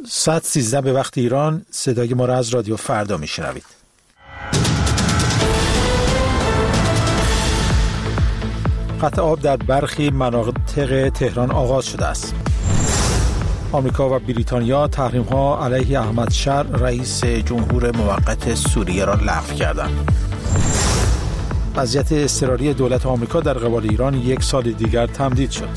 ساعت 13 به وقت ایران. صدای ما را از رادیو فردا میشنوید. قطع آب در برخی مناطق تهران آغاز شده است. آمریکا و بریتانیا تحریم‌ها علیه احمد شر رئیس جمهور موقت سوریه را لغو کردند. وضعیت اضطراری دولت آمریکا در قبال ایران 1 سال دیگر تمدید شد.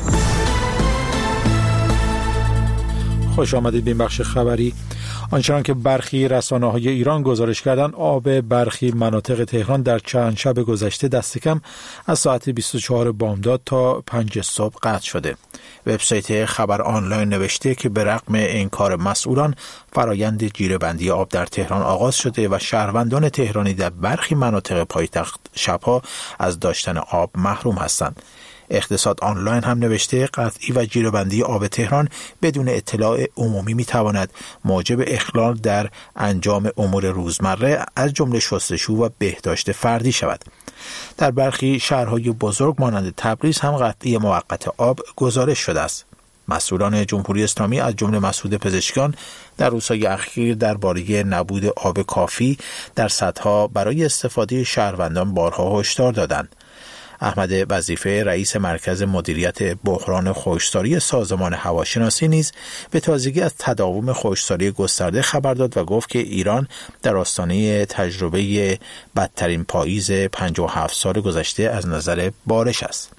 خوش آمدید به این بخش خبری. آنچنان که برخی رسانه‌های ایران گزارش کردند، آب برخی مناطق تهران در چند شب گذشته دست کم از ساعت 24 بامداد تا 5 صبح قطع شده. وبسایت خبر آنلاین نوشته که به رغم انکار مسئولان، فرایند جیره‌بندی آب در تهران آغاز شده و شهروندان تهرانی در برخی مناطق پایتخت شبها از داشتن آب محروم هستند. اقتصاد آنلاین هم نوشته قطعی و جیره‌بندی آب تهران بدون اطلاع عمومی میتواند موجب اخلال در انجام امور روزمره از جمله شستشو و بهداشت فردی شود. در برخی شهرهای بزرگ مانند تبریز هم قطعی موقت آب گزارش شده است. مسئولان جمهوری اسلامی از جمله مسعود پزشکیان در روزهای اخیر درباره نبود آب کافی در سدها برای استفاده شهروندان بارها هشدار دادند. احمد وظیفه رئیس مرکز مدیریت بحران خشکسالی سازمان هواشناسی نیز به تازگی از تداوم خشکسالی گسترده خبر داد و گفت که ایران در آستانه تجربه بدترین پاییز 57 سال گذشته از نظر بارش است.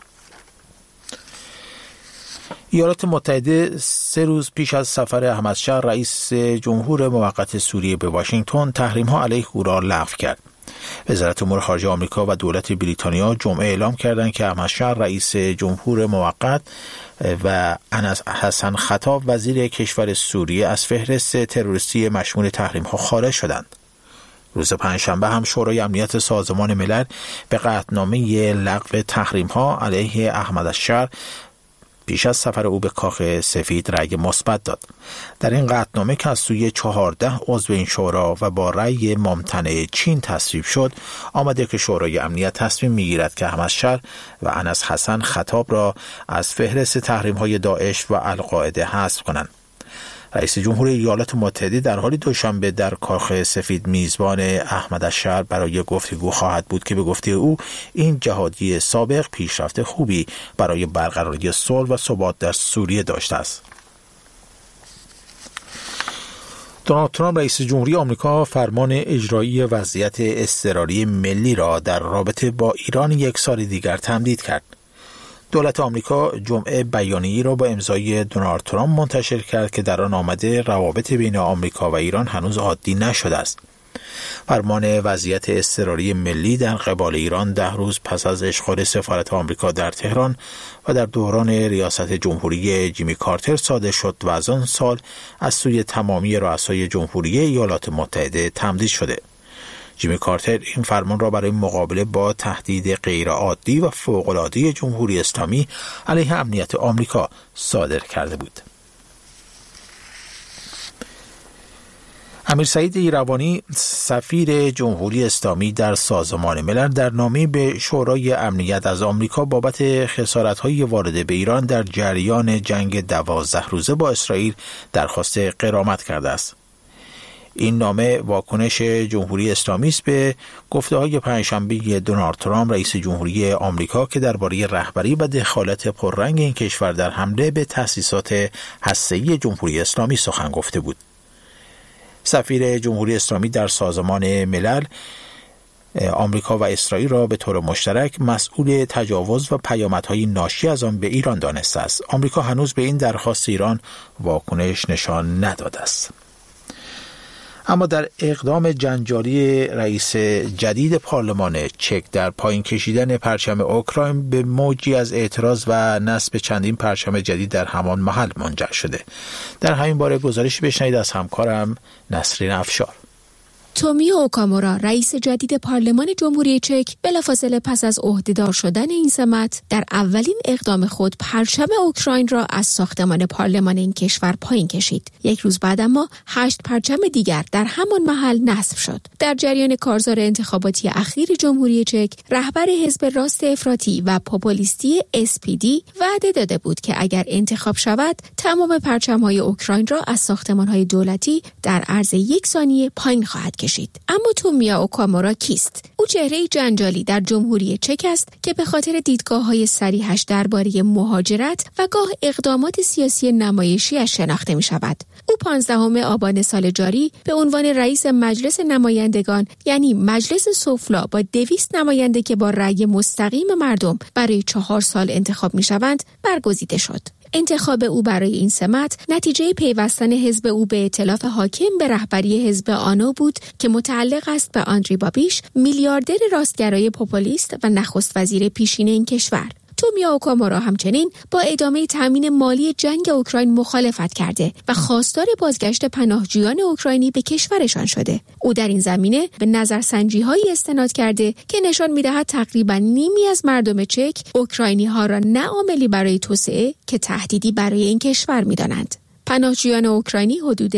ایالات متحده 3 روز پیش از سفر احمد شر رئیس جمهور موقت سوریه به واشنگتن تحریم‌ها علیه او را لغو کرد. وزارت امور خارجه آمریکا و دولت بریتانیا جمعه اعلام کردند که احمد شر رئیس جمهور موقت و انس حسن خطاب وزیر کشور سوریه از فهرست تروریستی مشمول تحریم‌ها خارج شدند. روز پنجشنبه هم شورای امنیت سازمان ملل به قطعنامه لغو تحریم‌ها علیه احمد شر پیش از سفر او به کاخ سفید رأی مثبت داد. در این قطعنامه که از سوی 14 عضو این شورا و با رأی ممتنع چین تصویب شد، آمده که شورای امنیت تصمیم میگیرد که احمد شر و انس حسن خطاب را از فهرست تحریم‌های داعش و القاعده حذف کنند. رئیس جمهور ایالات متحده در حالی دوشنبه در کاخ سفید میزبان احمد شر برای گفتگو خواهد بود که به گفته او این جهادی سابق پیشرفت خوبی برای برقراری صلح و ثبات در سوریه داشته است. دونالد ترامپ رئیس جمهوری آمریکا فرمان اجرایی وضعیت اضطراری ملی را در رابطه با ایران 1 سال دیگر تمدید کرد. دولت آمریکا جمعه بیانیه‌ای را با امضای دونالد ترامپ منتشر کرد که در آن آمده روابط بین آمریکا و ایران هنوز عادی نشده است. فرمان وضعیت اضطراری ملی در قبال ایران 10 روز پس از اشغال سفارت آمریکا در تهران و در دوران ریاست جمهوری جیمی کارتر صادر شد و از آن سال از سوی تمامی رؤسای جمهوری ایالات متحده تمدید شده. جیمی کارتر این فرمان را برای مقابله با تهدید غیرعادی و فوق‌العاده جمهوری اسلامی علیه امنیت آمریکا صادر کرده بود. امیر سعید ایروانی سفیر جمهوری اسلامی در سازمان ملل در نامه‌ای به شورای امنیت از آمریکا بابت خسارت‌های وارده به ایران در جریان جنگ 12 روزه با اسرائیل درخواست غرامت کرده است. این نامه واکنش جمهوری اسلامی است به گفته‌های پنجشنبه دونالد ترامپ رئیس جمهوری آمریکا که درباره رهبری و دخالت پررنگ این کشور در حمله به تأسیسات هسته‌ای جمهوری اسلامی سخن گفته بود. سفیر جمهوری اسلامی در سازمان ملل آمریکا و اسرائیل را به طور مشترک مسئول تجاوز و پیامدهای ناشی از آن به ایران دانسته است. آمریکا هنوز به این درخواست ایران واکنش نشان نداده است. اما در اقدام جنجالی رئیس جدید پارلمان چک در پایین کشیدن پرچم اوکراین به موجی از اعتراض و نصب چندین پرچم جدید در همان محل منجر شده. در همین باره گزارشی بشنوید از همکارم نسرین افشار. تومیو اوکامورا رئیس جدید پارلمان جمهوری چک بلافاصله پس از عهدهدار شدن این سمت در اولین اقدام خود پرچم اوکراین را از ساختمان پارلمان این کشور پایین کشید. یک روز بعد اما 8 پرچم دیگر در همان محل نصب شد. در جریان کارزار انتخاباتی اخیر جمهوری چک، رهبر حزب راست افراطی و پوپولیستی SPD وعده داده بود که اگر انتخاب شود تمام پرچم‌های اوکراین را از ساختمان‌های دولتی در عرض 1 ثانیه پایین خواهد کشید. اما تومیو اوکامورا کیست؟ او چهره‌ای جنجالی در جمهوری چک است که به خاطر دیدگاه‌های صریحش درباره مهاجرت و گاه اقدامات سیاسی نمایشی‌اش شناخته می‌شود. او 15 آبان سال جاری به عنوان رئیس مجلس نمایندگان، یعنی مجلس سفلا با 200 نماینده که با رأی مستقیم مردم برای 4 سال انتخاب می‌شوند، برگزیده شد. انتخاب او برای این سمت نتیجه پیوستن حزب او به ائتلاف حاکم به رهبری حزب آنو بود که متعلق است به آندری بابیش، میلیاردر راستگرای پوپولیست و نخست وزیر پیشین این کشور. تومیو اوکامورا همچنین با ادامه تامین مالی جنگ اوکراین مخالفت کرده و خواستار بازگشت پناهجویان اوکراینی به کشورشان شده. او در این زمینه به نظرسنجی‌هایی استناد کرده که نشان می‌دهد تقریباً نیمی از مردم چک اوکراینی‌ها را نه عاملی برای توسعه که تهدیدی برای این کشور می‌دانند. پناهجویان اوکراینی حدود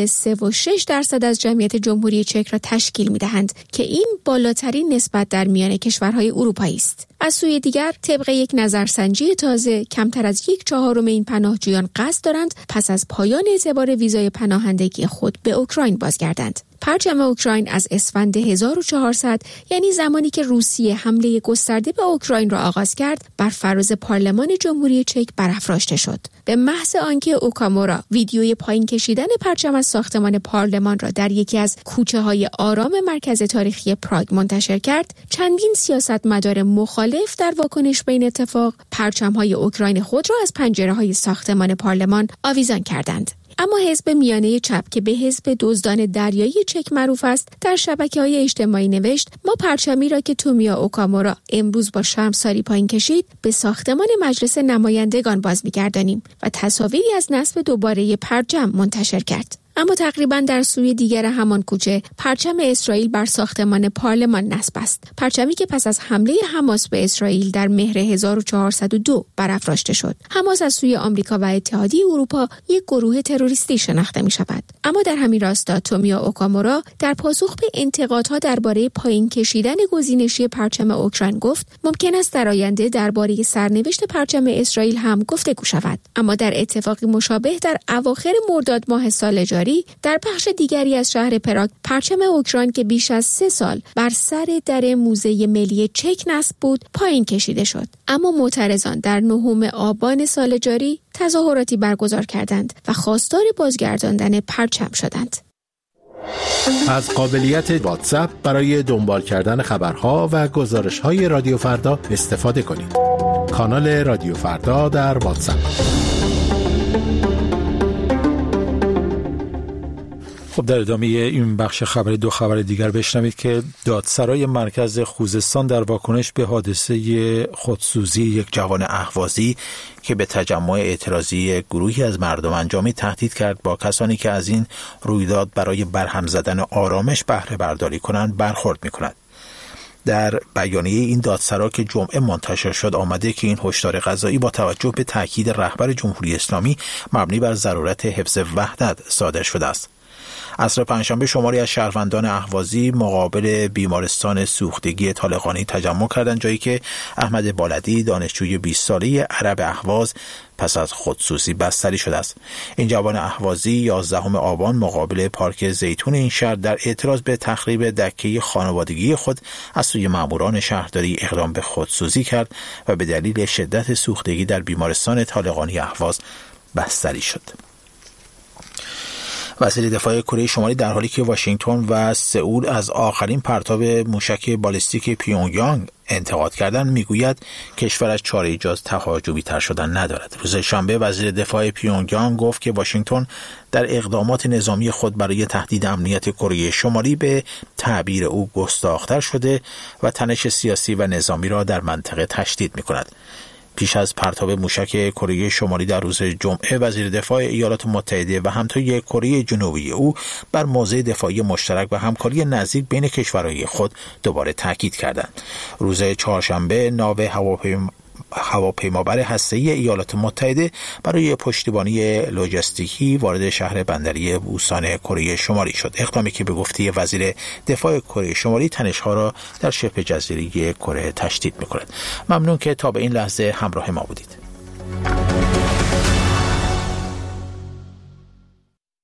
3.6% از جمعیت جمهوری چک را تشکیل می‌دهند که این بالاترین نسبت در میان کشورهای اروپایی است. از سوی دیگر طبق یک نظرسنجی تازه کمتر از 1/4 این پناهجویان قصد دارند پس از پایان اعتبار ویزای پناهندگی خود به اوکراین بازگردند. پرچم اوکراین از اسفند 1400، یعنی زمانی که روسیه حمله گسترده به اوکراین را آغاز کرد، بر فراز پارلمان جمهوری چک برافراشته شد. به محض آنکه اوکامورا ویدیوی پایین کشیدن پرچم از ساختمان پارلمان را در یکی از کوچه‌های آرام مرکز تاریخی پراگ منتشر کرد، چندین سیاستمدار مخالف در واکنش به این اتفاق پرچم‌های اوکراین خود را از پنجره‌های ساختمان پارلمان آویزان کردند. اما حزب میانه چپ که به حزب دزدان دریایی چک معروف است، در شبکه‌های اجتماعی نوشت: ما پرچمی را که تومیو اوکامورا امروز با شرمساری پایین کشید به ساختمان مجلس نمایندگان باز می‌گردانیم و تصاویری از نصب دوباره پرچم منتشر کرد. اما تقریباً در سوی دیگر همان کوچه پرچم اسرائیل بر ساختمان پارلمان نصب است. پرچمی که پس از حمله حماس به اسرائیل در مهر 1402 برافراشته شد. حماس از سوی آمریکا و اتحادیه اروپا یک گروه تروریستی شناخته می شود. اما در همین راستا تومیو اوکامورا در پاسخ به انتقادها درباره پایین کشیدن گزینشی پرچم اوکراین گفت ممکن است در آینده درباره سرنوشت پرچم اسرائیل هم گفتگو شود. اما در اتفاقی مشابه در اواخر مرداد ماه سال جاری در بخش دیگری از شهر پراگ پرچم اوکراین که بیش از 3 سال بر سر در موزه ملی چک نصب بود پایین کشیده شد. اما معترضان در 9 آبان سال جاری تظاهراتی برگزار کردند و خواستار بازگرداندن پرچم شدند. از قابلیت واتساپ برای دنبال کردن خبرها و گزارش‌های رادیو فردا استفاده کنید. کانال رادیو فردا در واتساپ. خب در ادامه این بخش خبر 2 خبر دیگر بشنوید که دادسرای مرکز خوزستان در واکنش به حادثه خودسوزی یک جوان اهوازی که به تجمع اعتراضی گروهی از مردم انجامی تهدید کرد با کسانی که از این رویداد برای برهم زدن آرامش بهره برداری کنند برخورد می‌کند. در بیانیه این دادسرا که جمعه منتشر شد آمده که این هشدار قضایی با توجه به تاکید رهبر جمهوری اسلامی مبنی بر ضرورت حفظ وحدت صادر شده است. عصر پنجشنبه شماری از شهروندان اهوازی مقابل بیمارستان سوختگی طالقانی تجمع کردند، جایی که احمد بالدی دانشجوی 20 ساله عرب اهواز پس از خودسوزی بستری شده است. این جوان اهوازی 11 آبان مقابل پارک زیتون این شهر در اعتراض به تخریب دکه خانوادگی خود از سوی ماموران شهرداری اقدام به خودسوزی کرد و به دلیل شدت سوختگی در بیمارستان طالقانی اهواز بستری شد. وزیر دفاع کره شمالی در حالی که واشنگتن و سئول از آخرین پرتاب موشک بالستیک پیونگیانگ انتقاد کردند میگوید کشورش چاره جز تهاجمی تر شدن ندارد. روز شنبه وزیر دفاع پیونگیانگ گفت که واشنگتن در اقدامات نظامی خود برای تهدید امنیت کره شمالی به تعبیر او گستاخ‌تر شده و تنش سیاسی و نظامی را در منطقه تشدید می‌کند. پیش از پرتاب موشک کره شمالی در روز جمعه، وزیر دفاع ایالات متحده و همتای کره جنوبی او بر موضع دفاعی مشترک و همکاری نزدیک بین کشورهای خود دوباره تاکید کردند. روز چهارشنبه ناو هواپیمابر هسته‌ای ایالات متحده برای پشتیبانی لوجستیکی وارد شهر بندری بوسان کره شمالی شد، اقدامی که به گفته وزیر دفاع کره شمالی تنش‌ها را در شبه جزیره کره تشدید می‌کند. ممنون که تا به این لحظه همراه ما بودید.